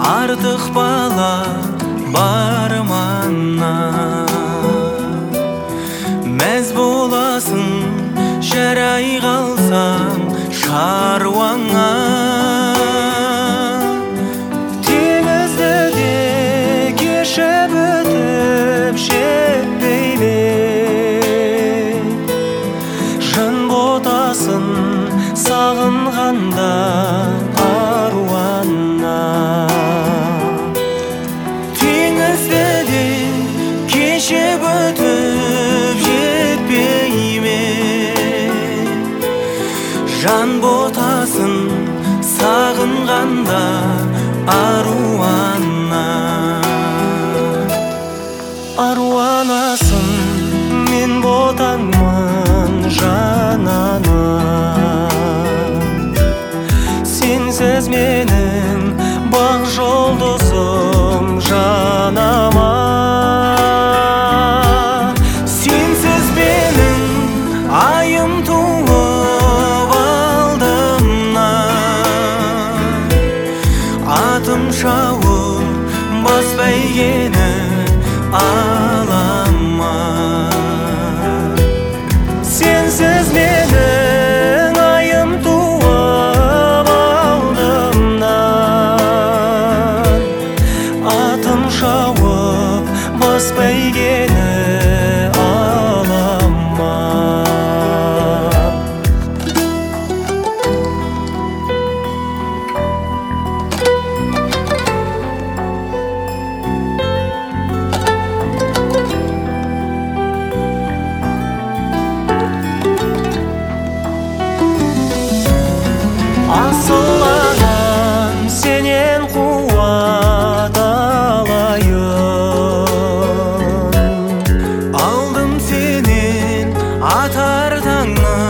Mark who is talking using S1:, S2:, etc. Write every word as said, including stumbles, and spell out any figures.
S1: артық бала бар маңна. Мәз боласың жарай қалсам шаруаңа. Теңізді де кешіп өтіп жетпей ме, жан ботасын сағынғанда аруана. Теңізді де кешіп өтіп жетпей ме, жан ботасын сағынғанда аруана. Аруанасың мен ботаңмын жанана. Сенсіз менің бақ жолдызым жанама. Сенсіз менің айым туып алдымнан. Атым шауып бас бәйгені алама. Сенсіз менің айым туып алдымнан. Атым шауып бас бәйгені алама. Асылынан сенен қуат алайын. Алдым сенен атар таңнан